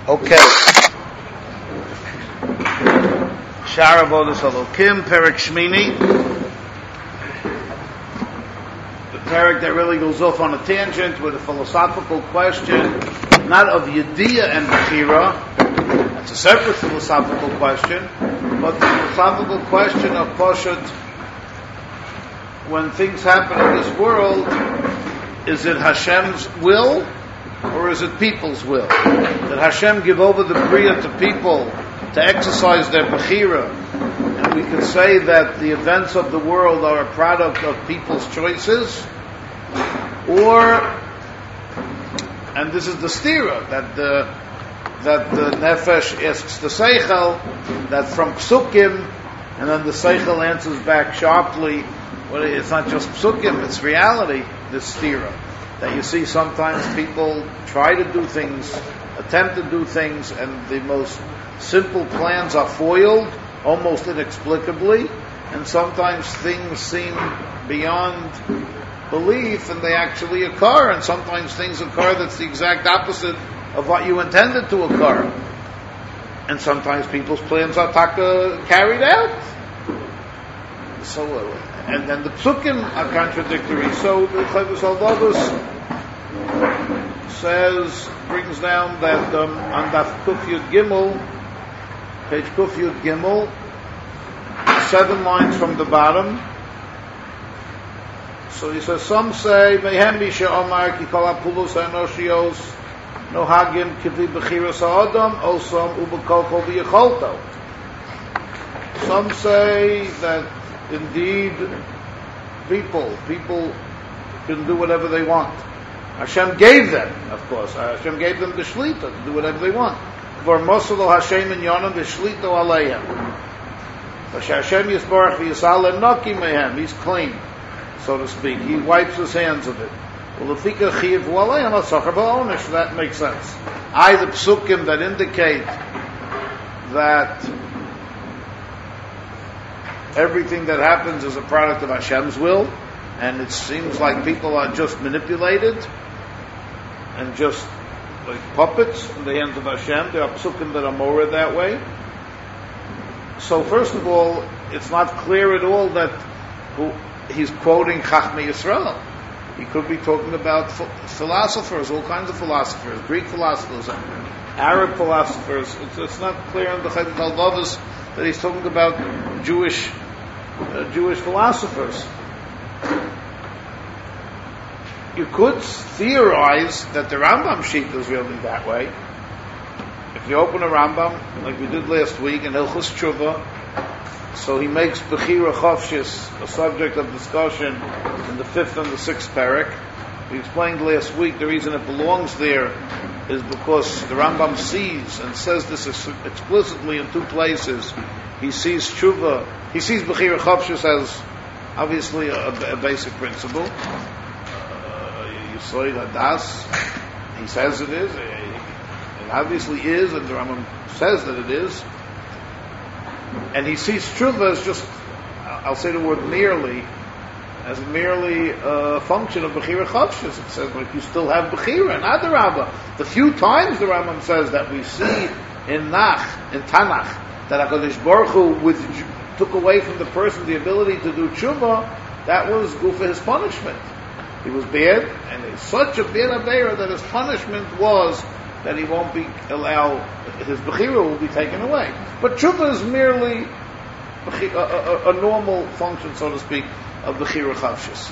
Okay. Shara Avodas Elokim, Perek Shmini. The Perek that really goes off on a tangent with a philosophical question, not of Yediyah and Bechira. That's a separate philosophical question, but the philosophical question of Poshet, when things happen in this world, is it Hashem's will or is it people's will? Did Hashem give over the Bria to people to exercise their Bechira? And we could say that the events of the world are a product of people's choices? Or, and this is the stira, that the Nefesh asks the Seichel, that from Psukim, and then the Seichel answers back sharply, well, it's not just Psukim, it's reality, this stira. That you see sometimes people try to do things, attempt to do things, and the most simple plans are foiled, almost inexplicably, and sometimes things seem beyond belief, and they actually occur, and sometimes things occur that's the exact opposite of what you intended to occur. And sometimes people's plans are carried out. So, and then the psukim are contradictory. So the Chovos HaLevavos brings down that on Daf Kuf Yud Gimel, page Kuf Yud Gimel, 7 lines from the bottom. So he says, some say, Mehem Misha Omar Ki Kol HaPulos HaEnoshios Nohagim Kivi Bechiras HaAdam Osam Ubekol Kol V'Yecholto. Some say that indeed people can do whatever they want. Hashem gave them, of course. Hashem gave them the shlita to do whatever they want. Kvar Mosalo Hashem in Yonam V'Shlita Aleihem. Hashem Yisborach V'Yisal Enoki Mehem. He's clean, so to speak. He wipes his hands of it. Well, Lefika Chiv Aleihem Asachar Ba'onish. That makes sense. The psukim that indicate that everything that happens is a product of Hashem's will, and it seems like people are just manipulated and just like puppets in the hands of Hashem. There are psukim that are more that way. So first of all, it's not clear at all that he's quoting Chachmei Yisrael. He could be talking about philosophers, all kinds of philosophers, Greek philosophers, Arab philosophers. It's not clear in the Chovos HaLevavos that he's talking about Jewish philosophers. You could theorize that the Rambam sheet is really that way. If you open a Rambam, like we did last week in Hilchos Tshuva, so he makes Bechira Chavshis a subject of discussion in the 5th and the 6th parak. We explained last week the reason it belongs there is because the Rambam sees and says this explicitly in 2 places. He sees Tshuva, he sees Bechira Chavshis as obviously a basic principle. Yisoid Hadas, he says it is. It obviously is, and the Rambam says that it is. And he sees Tshuva as just, I'll say the word merely, as merely a function of Bechira Chavshis. It says, like, you still have Bechira, and Adarabah. The few times the Rambam says that we see in Tanakh, that HaKadosh Baruch Hu took away from the person the ability to do Tshuva, that was for his punishment. He was bad, and he's such a bad Aveira that his punishment was that he won't be allowed, his Bechira will be taken away. But Tshuva is merely a normal function, so to speak, of Bechira Chavshis.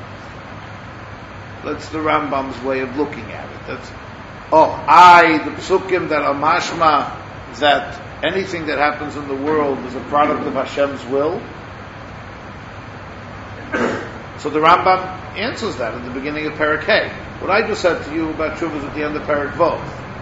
That's the Rambam's way of looking at it. That's, the psukim that are mashma, that anything that happens in the world is a product of Hashem's will. So the Rambam answers that at the beginning of Perek Hey. What I just said to you about Tshuva is at the end of Perek Vav.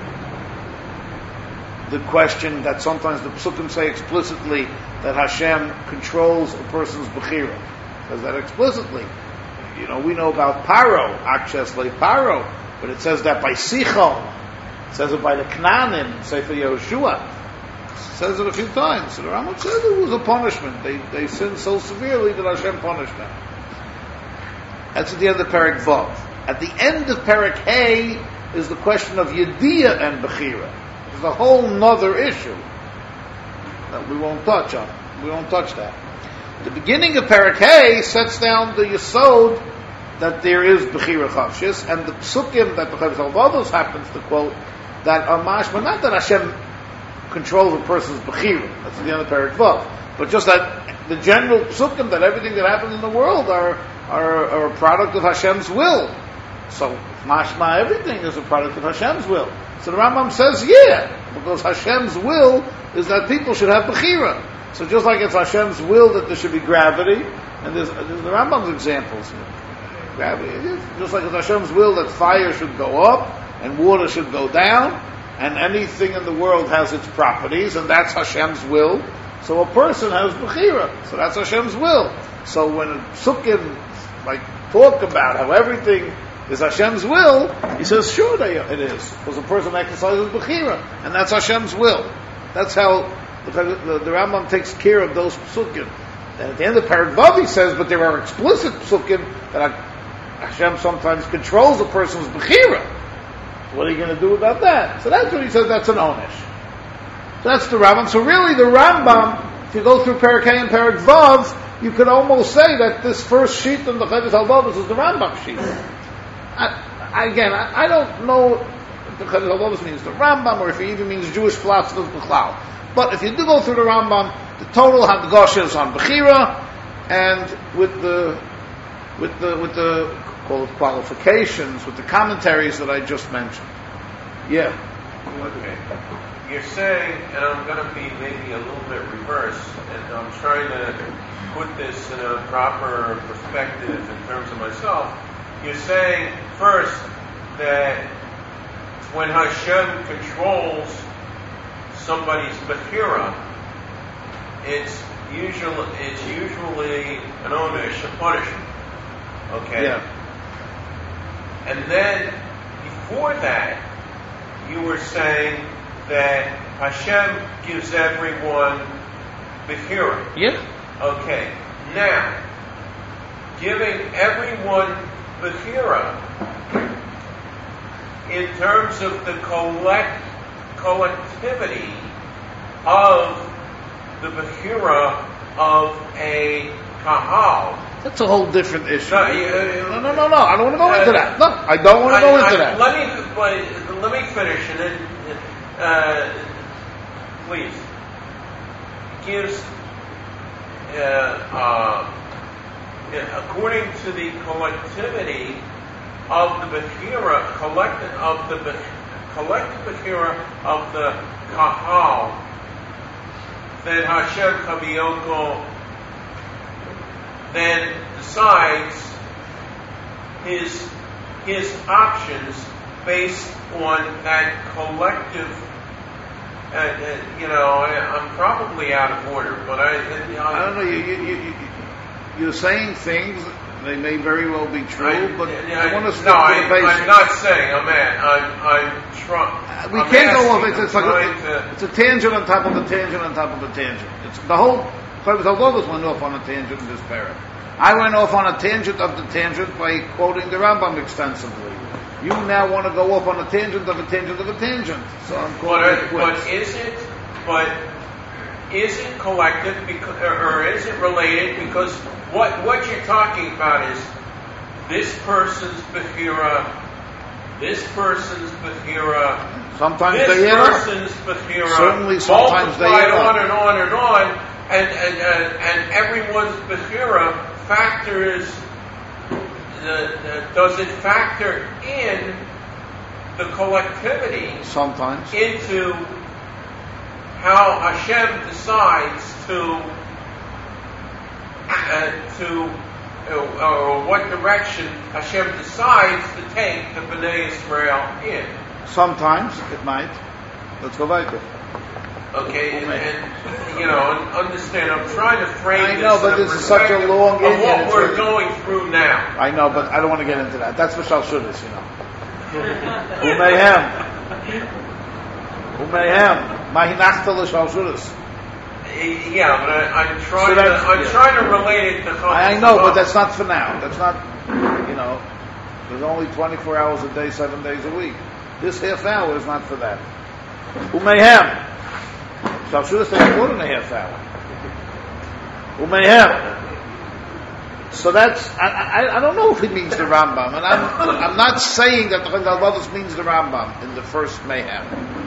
The question that sometimes the psukim say explicitly that Hashem controls a person's bechira. Says that explicitly. We know about Paro, Akshes Le Paro, but it says that by Sichon. It says it by the Knanim, Sefer Yehoshua. It says it a few times. So the Rambam says it was a punishment. They sinned so severely that Hashem punished them. That's at the end of Perek Vav. At the end of Perek Hey is the question of Yediyah and Bechira. There's a whole nother issue that we won't touch on. We won't touch that. The beginning of Perek Hey sets down the yesod that there is Bechira Chavshis, and the psukim that the Chavis Alvados happens to quote that are mashma, not that Hashem controls a person's Bechira, that's the end of Perek Vav, but just that the general psukim that everything that happens in the world are a product of Hashem's will. So mashma, everything is a product of Hashem's will. So the Rambam says, yeah, because Hashem's will is that people should have Bechira. So just like it's Hashem's will that there should be gravity, and there's the Rambam's examples. Gravity, just like it's Hashem's will that fire should go up and water should go down, and anything in the world has its properties, and that's Hashem's will. So a person has Bechira, so that's Hashem's will. So when Psukim talk about how everything is Hashem's will, he says, sure it is, because a person exercises Bechira, and that's Hashem's will. That's how the Rambam takes care of those Psukim. And at the end of Perek Vav he says, but there are explicit Psukim that Hashem sometimes controls a person's Bechira. What are you going to do about that? So that's what he says, that's an Onish. So that's the Rambam. So really the Rambam, if you go through Perek Hey and Perek Vav, you could almost say that this first sheet in the Chavis Halvavos is the Rambam sheet. I don't know if the Chavis Halvavos means the Rambam or if he even means Jewish philosophers B'chlal. But if you do go through the Rambam, the total Hadgasha is on Bechira, and with the call it qualifications, with the commentaries that I just mentioned. Yeah. Okay. You're saying, and I'm going to be maybe a little bit reverse, and I'm trying to put this in a proper perspective in terms of myself. You're saying, first, that when Hashem controls somebody's Bechira, it's usually an onish, a punishment. Okay? Yeah. And then, before that, you were saying that Hashem gives everyone Bechira. Yeah. Okay. Now, giving everyone Bechira, in terms of the collectivity of the Bechira of a Kahal. That's a whole different issue. No, I don't want to go into that. No, I don't want to go into that. Let me finish, and then please. Gives, according to the collectivity of the Bechira, collective Bechira of the Kahal, then Hashem Kaviyoko then decides his options based on that collective. I'm probably out of order, but I don't know. You're saying things. They may very well be true, but I want to stick to the basics. I'm not saying I'm trying. We can't go off. It's a tangent on top of a tangent on top of a tangent. It's the whole. Chavis Halvavos went off on a tangent in this paragraph. I went off on a tangent of the tangent by quoting the Rambam extensively. You now want to go off on a tangent of a tangent of a tangent. So I'm calling it quits. But is it collective or is it related? Because what you're talking about is this person's Bechira, this person's Bechira, sometimes this they person's Bechira, certainly sometimes they on and on and on, and everyone's Bechira factors. Does it factor in the collectivity sometimes into how Hashem decides or what direction Hashem decides to take the Bnei Israel in? Sometimes it might. Let's go weiter. Okay, and understand. I'm trying to frame. I know, but this is such a long of what we're going through now. I know, but I don't want to get into that. That's for Shalshudas, Umayhem. Mahinachta l'Shalshudas. Yeah, but I'm trying to relate it to. I know, but that's not for now. That's not. There's only 24 hours a day, 7 days a week. This half hour is not for that. Umayhem. So I should have said more than a half hour. Umayhem. So that's, I don't know if he means the Rambam, and I'm not saying that the Chalvados means the Rambam in the first Mayhem.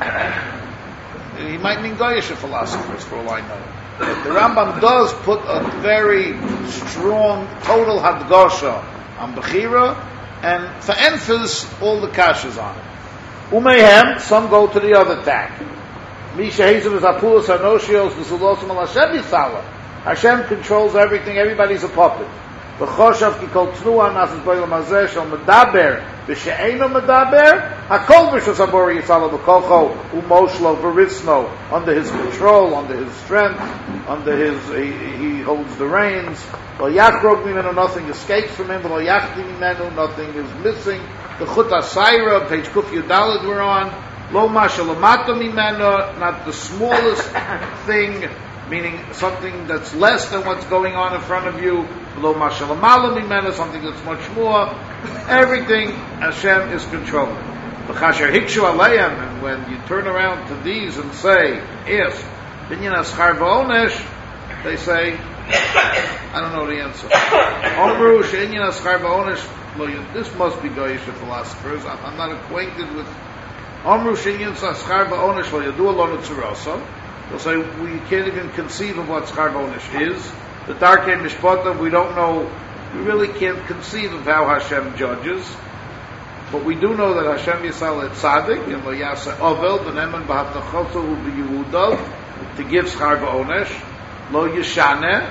He might mean Goyish philosophers, for all I know. But the Rambam does put a very strong total Hadgosha on Bechira, and for emphasis, all the kashas on it. Umayhem, some go to the other tack. Misha Hazel is Apulas Hanoshios, the Sulosim al Hashem Yisala. Hashem controls everything, everybody's a puppet. V'choshav ki kol tznuah nasas boilam hazeh shal medaber v'she'eino medaber hakol v'shos habori yitzala v'kolcho u'moshlo v'ritzno, under his control, under his strength, under his, he holds the reins. Lo yachrog mimenu, nothing escapes from him. Lo yachti mimenu, nothing is missing. The chut asayra, page kuf yudalid we're on. Lo mashalamato mimenu, not the smallest thing, meaning something that's less than what's going on in front of you. Lo mashalamala mimenu, something that's much more. Everything Hashem is controlling. V'chasher hikshu aleihem, and when you turn around to these and say, if binyan aschar v'onesh, they say, I don't know the answer. Omru she'inyan aschar v'onesh, this must be Goyish philosophers. I'm not acquainted with Omru she'inyan aschar v'onesh lo yadu alonu tzurasa. They'll say, we can't even conceive of what schar v'onesh is. The Darkei Mishpatim, we don't know, we really can't conceive of how Hashem judges. But we do know that Hashem Yisrael et Tzadik, and lo yasa ovel, v'nemen b'havtachosu hu b'yehudav, to give schar v'onesh, lo yishane.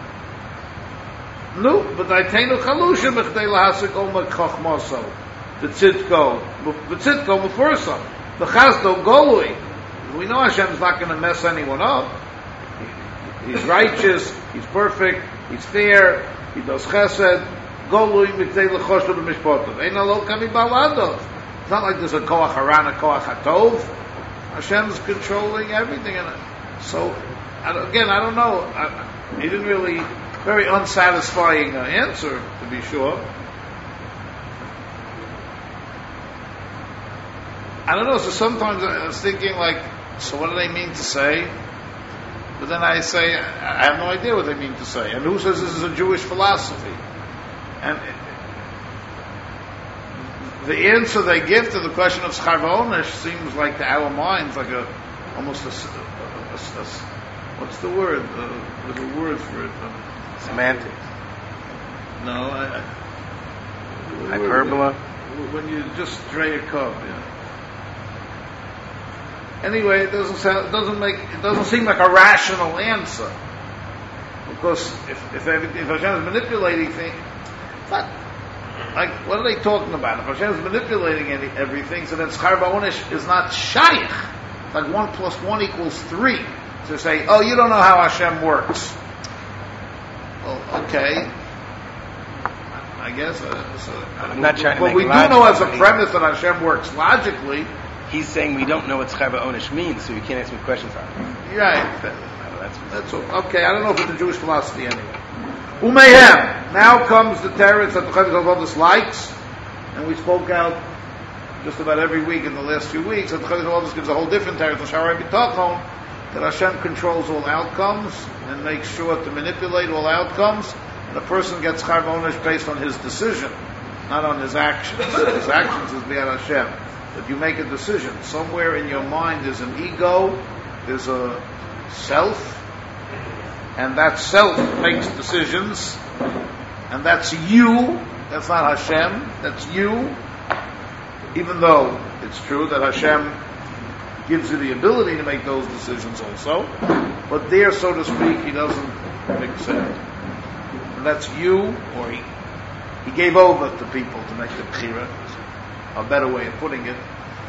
No, but Aitenu chalushim echdei lahasik omak chachmoso, v'tzidko mufursa, v'chazdo golui. We know Hashem's not going to mess anyone up. He's righteous, he's perfect, he's fair, he does chesed. Golui miktei l'choshu b'mishpotav. Ein alo kami baladov. It's not like there's a koach haran, a koach hatov. Hashem's controlling everything. And so, again, I don't know. He didn't really, very unsatisfying answer, to be sure. I don't know, so sometimes I was thinking like, so what do they mean to say? But then I say, I have no idea what they mean to say. And who says this is a Jewish philosophy? And the answer they give to the question of schar v'onesh seems like to our minds like almost a what's the word? There's a word for it. Semantics. No, hyperbola. When you just stray a cub, yeah. Anyway, it doesn't seem like a rational answer, because if Hashem is manipulating things, but like what are they talking about? If Hashem is manipulating everything, so then schar v'onesh is not shaykh. Like 1 + 1 = 3. To say, oh, you don't know how Hashem works. Well, okay. I guess. I'm not trying to but make we do know as a premise that Hashem works logically. He's saying we don't know what schar v'onesh means, so you can't ask me questions on it. Right. That's okay. I don't know if it's a Jewish philosophy anyway. Umayhem. Now comes the teretz that the Chayvus HaLodos likes, and we spoke out just about every week in the last few weeks, that the Chayvus HaLodos gives a whole different teretz, Sha'arei B'tachon, that Hashem controls all outcomes and makes sure to manipulate all outcomes, and a person gets schar v'onesh based on his decision, not on his actions. His actions is b'yad Hashem. But you make a decision. Somewhere in your mind there's an ego, there's a self, and that self makes decisions, and that's you, that's not Hashem, that's you, even though it's true that Hashem gives you the ability to make those decisions also, but there, so to speak, he doesn't accept. And that's you, or he gave over to people to make the bechira, a better way of putting it,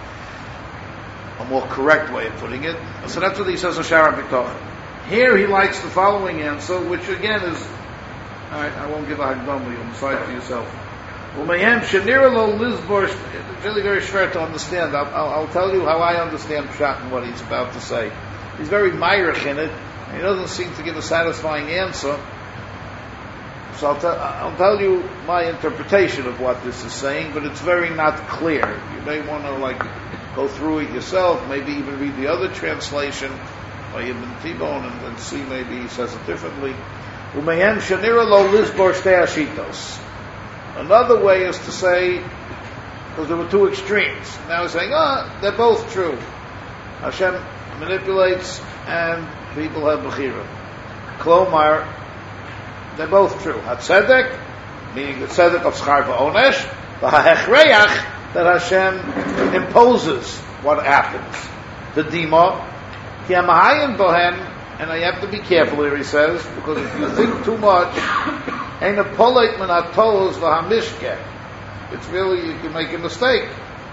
a more correct way of putting it. So that's what he says in Sha'arei B'tachon. Here he likes the following answer, which again is, alright, I won't give a Hagdama, you'll decide for yourself. It's really very schwer to understand. I'll tell you how I understand Pshat and what he's about to say. He's very myrich in it, and he doesn't seem to give a satisfying answer. So I'll tell you my interpretation of what this is saying, but it's very not clear. You may want to go through it yourself, maybe even read the other translation by Ibn T-Bone and see maybe he says it differently. Umayem shenira lo lisbor shtei hashitos. Another way is to say, because there were two extremes. Now he's saying, they're both true. Hashem manipulates and people have bechira. Klomar, they're both true. HaTzedek, meaning the tzedek of schar v'onesh, the ha'hechreach, that Hashem imposes what happens. The dima, ki ha'mahayin bohen, and I have to be careful here, he says, because if you think too much, ain't a polite min ha'toz v'hamishkeh. It's really, you can make a mistake.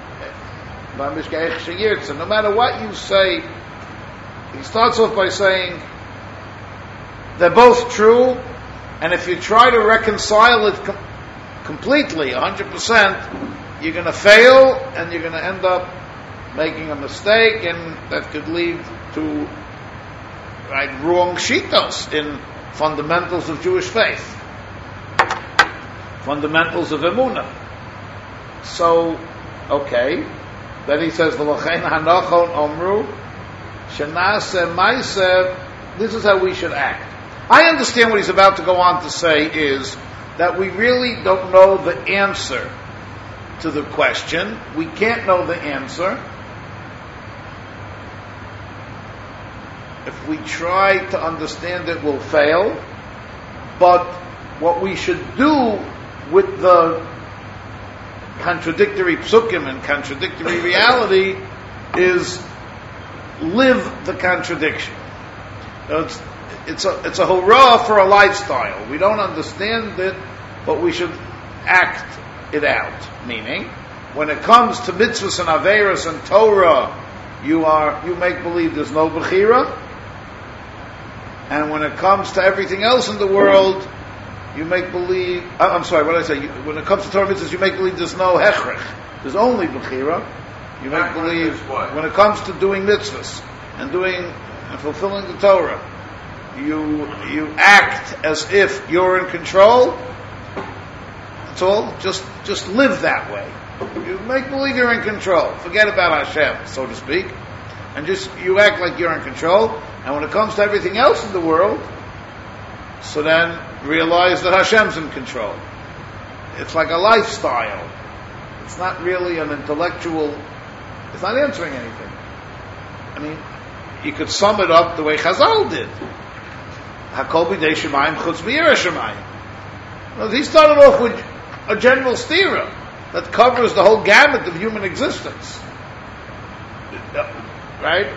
So no matter what you say, he starts off by saying, they're both true, and if you try to reconcile it completely, 100%, you're going to fail, and you're going to end up making a mistake, and that could lead to wrong shitos in fundamentals of Jewish faith, fundamentals of emunah. So, okay, then he says, "V'lochein hanachon omru shenaseh ma'aseh." This is how we should act. I understand what he's about to go on to say is that we really don't know the answer to the question. We can't know the answer. If we try to understand it, we'll fail. But what we should do with the contradictory psukim and contradictory reality is live the contradiction. It's a hurrah for a lifestyle. We don't understand it, but we should act it out. Meaning, when it comes to mitzvahs and averos and Torah, you make believe there's no bechira, and when it comes to everything else in the world, you make believe. I'm sorry, what did I say? When it comes to Torah mitzvahs, you make believe there's no hechrech. There's only bechira. You make believe when it comes to doing mitzvahs and doing and fulfilling the Torah, you act as if you're in control. That's all. Just live that way. You make believe you're in control. Forget about Hashem, so to speak, and just you act like you're in control. And when it comes to everything else in the world, so then realize that Hashem's in control. It's like a lifestyle. It's not really an intellectual. It's not answering anything. I mean, you could sum it up the way Chazal did. Hakol b'dei shemayim chutz b'yireh shemayim. Well, he started off with a general stira that covers the whole gamut of human existence. Right?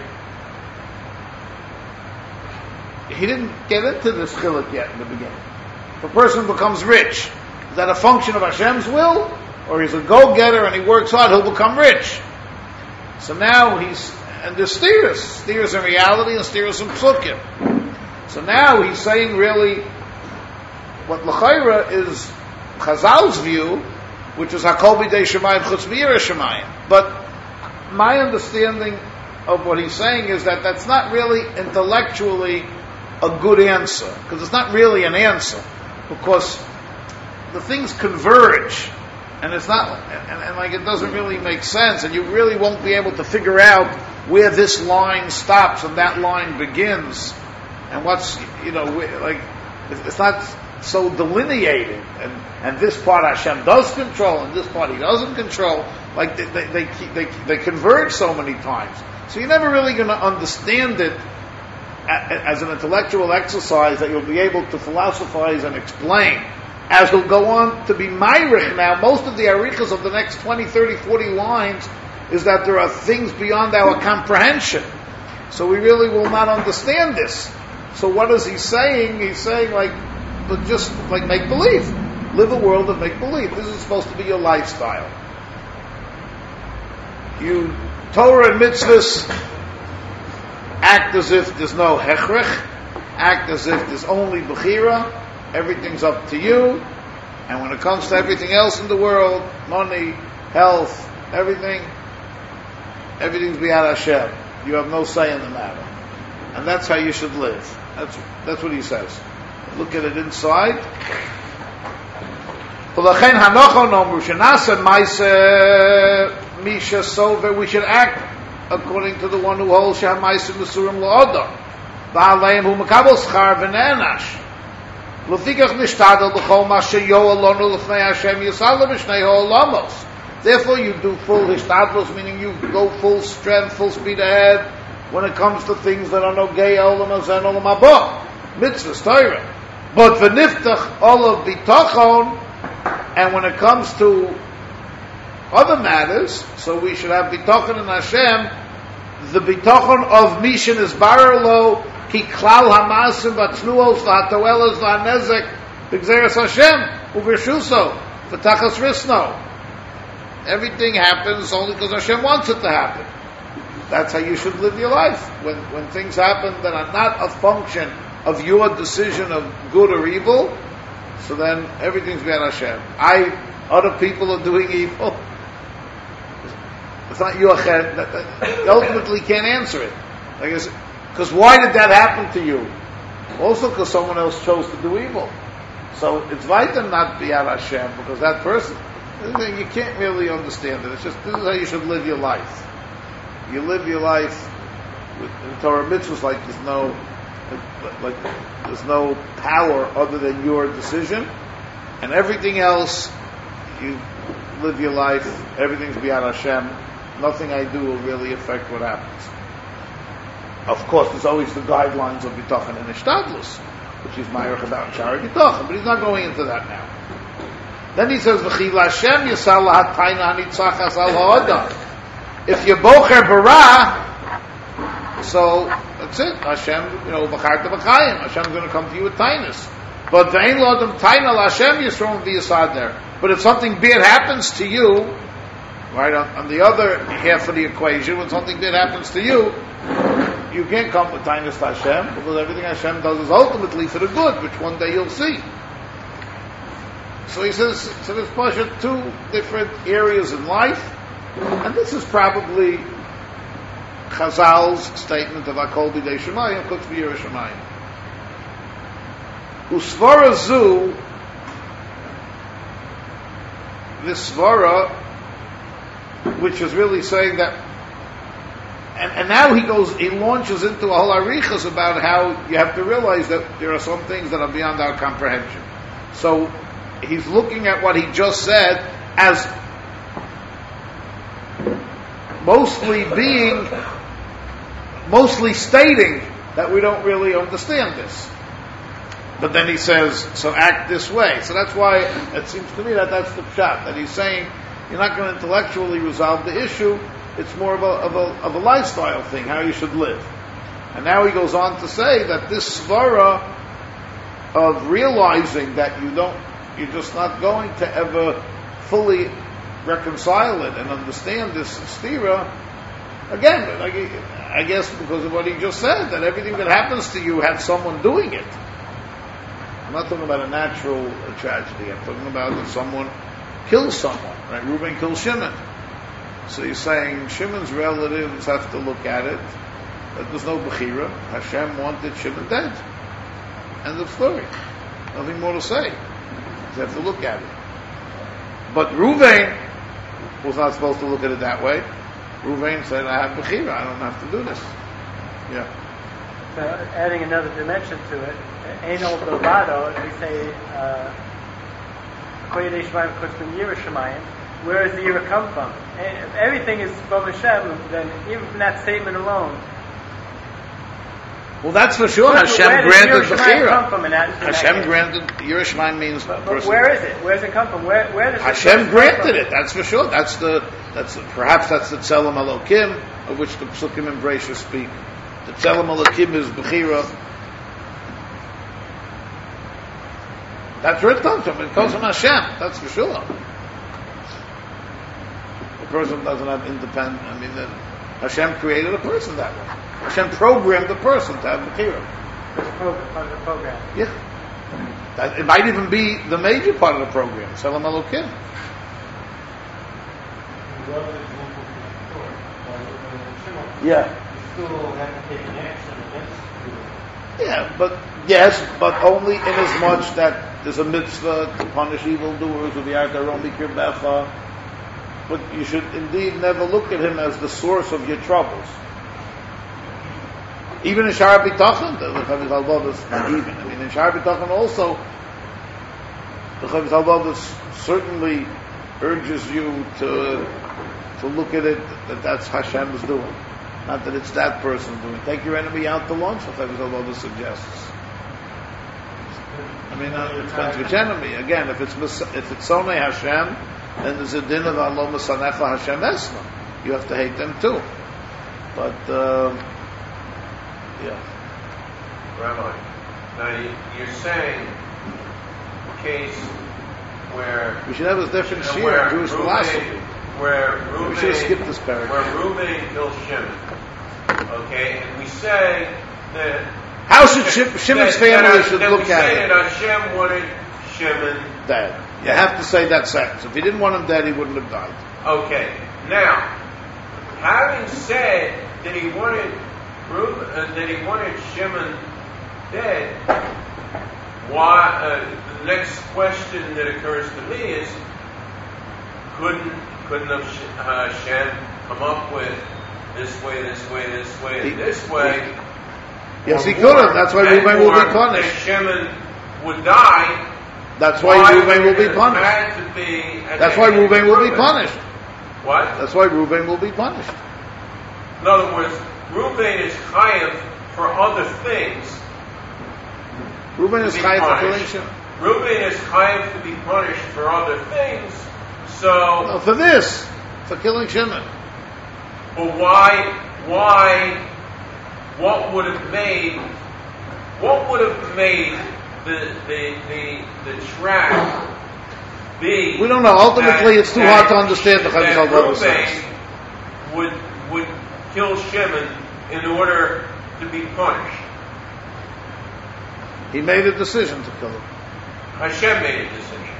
He didn't get into this chiluk yet in the beginning. If a person becomes rich, is that a function of Hashem's will? Or he's a go-getter and he works hard, he'll become rich. So now and there's steers in reality and steers in psukim. So now he's saying really what l'chayra is Chazal's view, which is Hakol b'dei shemayim chutz b'yireh shemayim. But my understanding of what he's saying is that that's not really intellectually a good answer, because it's not really an answer, because the things converge, and it's not, and like it doesn't really make sense, and you really won't be able to figure out where this line stops and that line begins, and what's, like, it's not so delineated, and this part Hashem does control, and this part He doesn't control, like they converge so many times. So you're never really going to understand it as an intellectual exercise that you'll be able to philosophize and explain. As he'll go on to be Meirich now, most of the arichas of the next 20, 30, 40 lines is that there are things beyond our comprehension. So we really will not understand this. So what is he saying? He's saying just like make believe. Live a world of make believe. This is supposed to be your lifestyle. You Torah and mitzvahs, act as if there's no hechrech, act as if there's only bechira, everything's up to you, and when it comes to everything else in the world, money, health, everything's beyond Hashem. You have no say in the matter. And that's how you should live. That's what he says. Look at it inside. Misha Sover, we should act according to the one who holds Shahamaisim Masurim La'odom. V'aleim hu makabel schar v'ne'enash. L'fikach nishtadel b'chol ma sheyo alonu l'fnei Hashem yisala b'shnei ha'olamos. Therefore you do full hishtadlos, meaning you go full strength, full speed ahead, when it comes to things that are no gay olam hazen olam haba. Mitzvahs, Torah. But v'niftach olav bitachon, and when it comes to other matters, so we should have bitachon in Hashem, the bitachon of Mishin is barelo, ki klal hamasim v'tznuos v'hatoelas v'hanezek b'gzeres Hashem u'v'rshuso v'tachas risno. Everything happens only because Hashem wants it to happen. That's how you should live your life. When things happen that are not a function of your decision of good or evil, so then everything's beyond Hashem. Other people are doing evil. It's not your ched. You ultimately can't answer it. Because why did that happen to you? Also because someone else chose to do evil. So it's vital not beyond Hashem, because that person, you can't really understand it. It's just, this is how you should live your life. You live your life with Torah mitzvahs like there's no power other than your decision, and everything else, you live your life, everything's beyond Hashem. Nothing I do will really affect what happens. Of course, there's always the guidelines of bitachon and ishtadlus, which is Ma'ir Chadar and Shari bitachon, but he's not going into that now. Then he says, V'chil Hashem yisal ha'tayna hanitzachas al ha'odam. If you bocher bara, so that's it. Hashem, v'charta v'chayim. Hashem's going to come to you with tainus. But v'ein lo'odam taina l'Hashem yisrom v'yisad there. But if something bad happens to you, right, on the other half of the equation, when something bad happens to you, you can't come with tainus to Hashem, because everything Hashem does is ultimately for the good, which one day you'll see. So he says, so there's Pasha two different areas in life, and this is probably Chazal's statement of Akol B'dei Shemayim, Chutz B'Yireh Shemayim. Usvara zu, this svara, which is really saying that, and now he launches into a whole arichas about how you have to realize that there are some things that are beyond our comprehension. So he's looking at what he just said as mostly stating that we don't really understand this. But then he says, so act this way. So that's why it seems to me that's the pshat, that he's saying you're not going to intellectually resolve the issue, it's more of a lifestyle thing, how you should live. And now he goes on to say that this svara of realizing that you're just not going to ever fully reconcile it and understand this stira, again, I guess because of what he just said, that everything that happens to you had someone doing it. I'm not talking about a natural tragedy, I'm talking about that someone kills someone, right? Reuben kills Shimon. So he's saying Shimon's relatives have to look at it, that there's no Bechira. Hashem wanted Shimon dead. End of story. Nothing more to say. You have to look at it. But Reuven was not supposed to look at it that way. Reuven said, I have Bechira, I don't have to do this. Yeah. So adding another dimension to it, Einol Bovado, we say, Koyedei Shemayim, Kotzim Yireh Shemayim, where does the Yireh come from? If everything is Bav Hashem, then even from that statement alone, well, that's for sure. Hashem granted Bechira. Hashem granted, Yireh Shemayim means but where is it? Where does it come from? Where does Hashem granted it, that's for sure. Perhaps that's the Tzelem Elokim, of which the Psukim and Breshah speak. The Tzelem Elokim is Bechira. That's where it comes from. It comes from Hashem, that's for sure. A person doesn't have independent, Hashem created a person that way. Hashem programmed the person to have Bechira. It's part of the program. Yeah. It might even be the major part of the program. Tzelem Elokim. Yeah. You still have to take an action against Yeah, but only in as much that there's a mitzvah to punish evildoers with the Yarta Romi Kirbecha. but you should indeed never look at him as the source of your troubles. Even in Shar B'Tachon, the Chavis Halvadas, not even. I mean, in Shar B'Tachon also, the Chavis Halvadas certainly urges you to look at it that that's Hashem is doing, not that it's that person doing. Take your enemy out to lunch, the Chavis Halvadas suggests. I mean, it depends which enemy. Again, if it's Sonei Hashem, then there's a din of Alo Masanecha Hashem Esna. You have to hate them too. But yeah. Rabbi, now you're saying a case where we should have a different share in Jewish philosophy. We should have skipped this paragraph. Where Reuben kills Shimon. Okay, and we say that how should Shimon's family should look at it? That Hashem wanted Shimon dead. You have to say that sentence. If he didn't want him dead, he wouldn't have died. Okay. Now, having said that he wanted Shimon dead, why? The next question that occurs to me is, couldn't Hashem come up with this way, this way? Yes, he could have. That's why Reuben will be punished. That Shimon would die. That's why Reuben will be punished. That's why Reuben will be punished. What? That's why Reuben will be punished. In other words, Reuben is chayav for other things. Reuben is chayav for killing Shimon. Reuben is chayav to be punished for other things. So no, for this, for killing Shimon. But why? What would have made the track be? We don't know. Ultimately, it's too hard to understand the Chavis Halvadas says. Would kill Shimon in order to be punished. He made a decision to kill him. Hashem made a decision.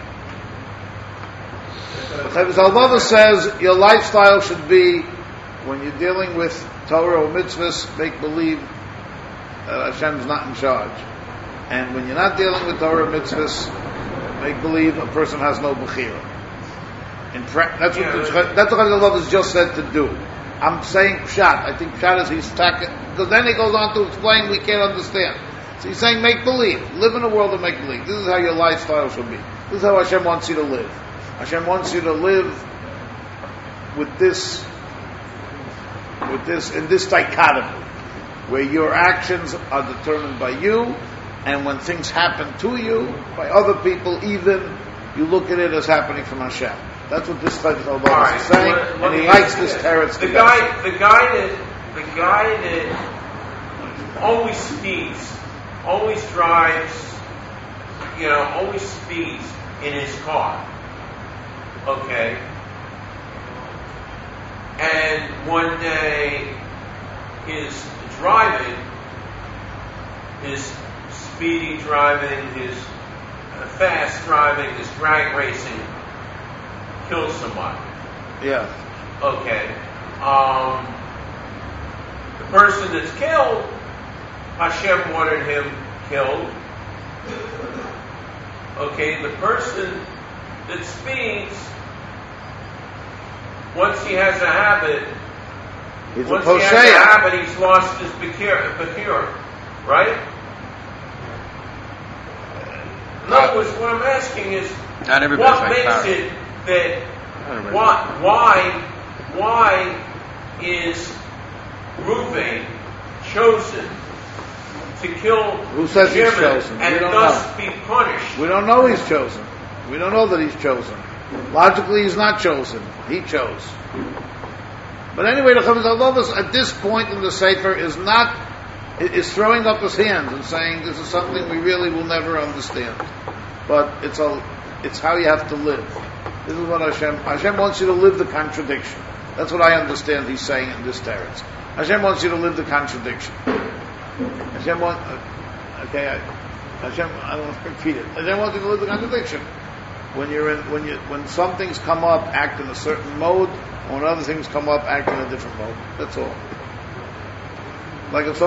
The Chavis Halvadas says your lifestyle should be, when you're dealing with Torah or mitzvahs, make believe Hashem's not in charge. And when you're not dealing with Torah or mitzvahs, make believe a person has no bechira. That's what Chavis Halvadas just said to do. I'm saying pshat. I think pshat is he's attacking, because then he goes on to explain we can't understand. So he's saying make believe. Live in a world of make believe. This is how your lifestyle should be. This is how Hashem wants you to live. Hashem wants you to live with this in this dichotomy, where your actions are determined by you, and when things happen to you by other people, even you look at it as happening from Hashem. That's what this Chavis Halvadas is saying, and he likes this teretz. The guy that always speeds, always drives, always speeds in his car. Okay. And one day, his driving, his speedy driving, his fast driving, his drag racing, kills somebody. Yeah. Okay. The person that's killed, Hashem wanted him killed. Okay. The person that speeds, once he has a habit, he's lost his Bekira, right? In other words, what I'm asking is, what makes it that, why is Reuven chosen to kill Who says he's chosen? and thus be punished? We don't know he's chosen. We don't know that he's chosen. Logically, he's not chosen. He chose. But anyway, the Chavis Halvadas at this point in the Sefer is throwing up his hands and saying this is something we really will never understand. But it's how you have to live. This is what Hashem wants you to live the contradiction. That's what I understand he's saying in this teretz. Hashem wants you to live the contradiction. Hashem wants I don't want to repeat it. Hashem wants you to live the contradiction. When some things come up, act in a certain mode, and when other things come up, act in a different mode. That's all. Like if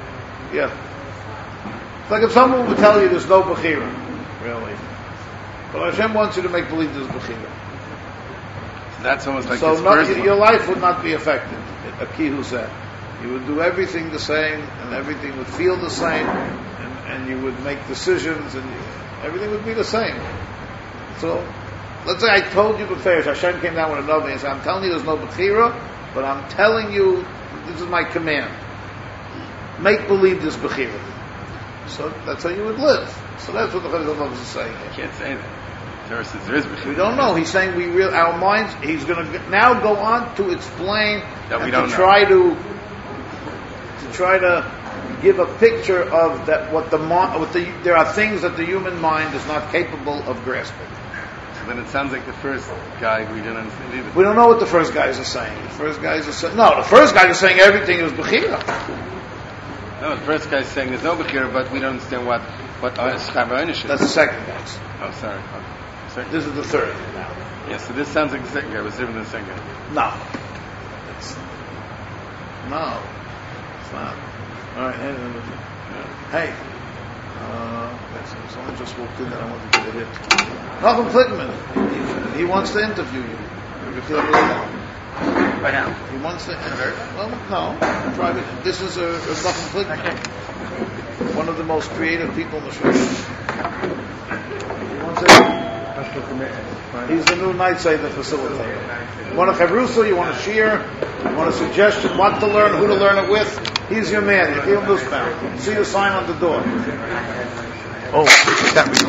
someone would tell you there's no Bechira, really. But Hashem wants you to make believe there's Bechira. That's almost like so this not, person. your life would not be affected. A kihu said, you would do everything the same, and everything would feel the same, and you would make decisions, and everything would be the same. So, let's say I told you before, Hashem came down with a Navi and said, I'm telling you there's no Bechira, but I'm telling you, this is my command. Make believe this Bechira. So that's how you would live. So that's what the Chazal is saying here. You can't say that. There is Bechira. We don't know. He's saying our minds, he's going to now go on to explain That we and don't to know. try to give a picture of that there are things that the human mind is not capable of grasping. So then it sounds like the first guy we didn't understand either. We don't know what the first guys are saying. The first guys are saying everything is Bechira. No, the first guy's saying there's no Bechira, but we don't understand what Schava Onish is. That's the second guys. Oh, sorry. This is the third now. Yeah, so this sounds like the second guy. Was different than the second guy. No. It's not. All right. Hey. Someone just walked in and I wanted to get a hit. Malcolm Plickman. He wants to interview you. You feel really well. Right now. He wants to. Well, no. Private. This is a Malcolm Plickman. Okay. One of the most creative people in the show. He wants to. He's the new night Seder facilitator. You want a chavrusa, you want a shear, you want a suggestion, what to learn, who to learn it with, he's your man. You feel this bound. See the sign on the door. Oh, that